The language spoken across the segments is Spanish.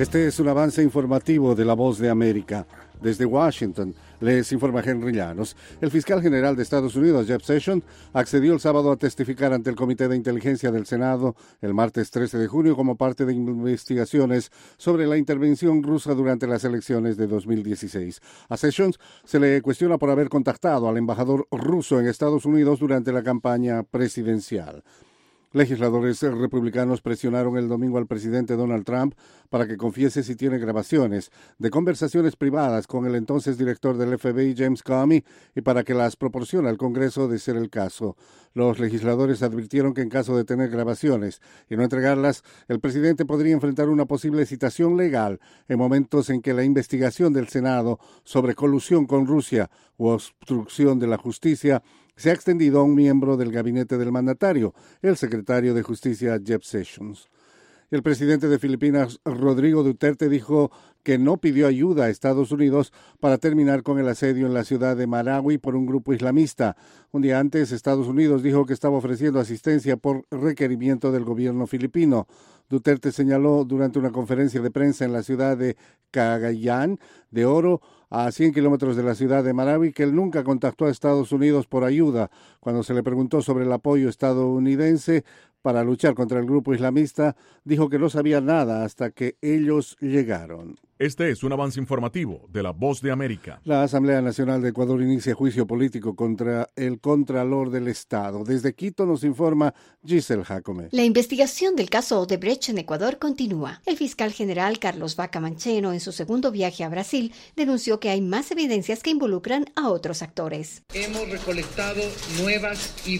Este es un avance informativo de La Voz de América. Desde Washington, les informa Henry Llanos. El fiscal general de Estados Unidos, Jeff Sessions, accedió el sábado a testificar ante el Comité de Inteligencia del Senado el martes 13 de junio como parte de investigaciones sobre la intervención rusa durante las elecciones de 2016. A Sessions se le cuestiona por haber contactado al embajador ruso en Estados Unidos durante la campaña presidencial. Legisladores republicanos presionaron el domingo al presidente Donald Trump para que confiese si tiene grabaciones de conversaciones privadas con el entonces director del FBI, James Comey, y para que las proporcione al Congreso de ser el caso. Los legisladores advirtieron que en caso de tener grabaciones y no entregarlas, el presidente podría enfrentar una posible citación legal en momentos en que la investigación del Senado sobre colusión con Rusia u obstrucción de la justicia se ha extendido a un miembro del gabinete del mandatario, el secretario de Justicia Jeff Sessions. El presidente de Filipinas, Rodrigo Duterte, dijo que no pidió ayuda a Estados Unidos para terminar con el asedio en la ciudad de Managua por un grupo islamista. Un día antes, Estados Unidos dijo que estaba ofreciendo asistencia por requerimiento del gobierno filipino. Duterte señaló durante una conferencia de prensa en la ciudad de Cagayan de Oro, a 100 kilómetros de la ciudad de Managua, que él nunca contactó a Estados Unidos por ayuda. Cuando se le preguntó sobre el apoyo estadounidense para luchar contra el grupo islamista, dijo que no sabía nada hasta que ellos llegaron. Este es un avance informativo de La Voz de América. La Asamblea Nacional de Ecuador inicia juicio político contra el Contralor del Estado. Desde Quito nos informa Giselle Jacome. La investigación del caso Odebrecht en Ecuador continúa. El fiscal general Carlos Vaca Mancheno, en su segundo viaje a Brasil, denunció que hay más evidencias que involucran a otros actores. Hemos recolectado nuevas y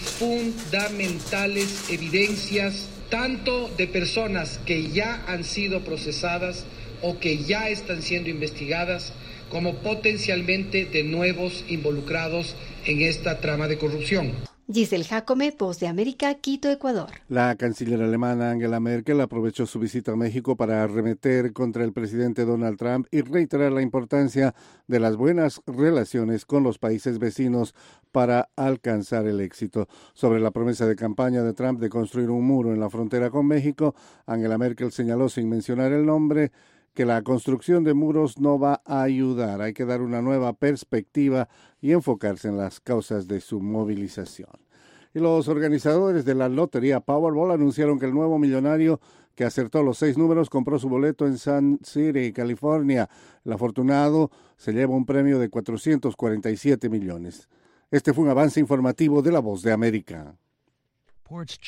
fundamentales evidencias, tanto de personas que ya han sido procesadas o que ya están siendo investigadas, como potencialmente de nuevos involucrados en esta trama de corrupción. Giselle Jacome, Voz de América, Quito, Ecuador. La canciller alemana Angela Merkel aprovechó su visita a México para arremeter contra el presidente Donald Trump y reiterar la importancia de las buenas relaciones con los países vecinos para alcanzar el éxito. Sobre la promesa de campaña de Trump de construir un muro en la frontera con México, Angela Merkel señaló, sin mencionar el nombre, que la construcción de muros no va a ayudar. Hay que dar una nueva perspectiva y enfocarse en las causas de su movilización. Y los organizadores de la lotería Powerball anunciaron que el nuevo millonario que acertó los 6 números compró su boleto en Sun City, California. El afortunado se lleva un premio de 447 millones. Este fue un avance informativo de La Voz de América.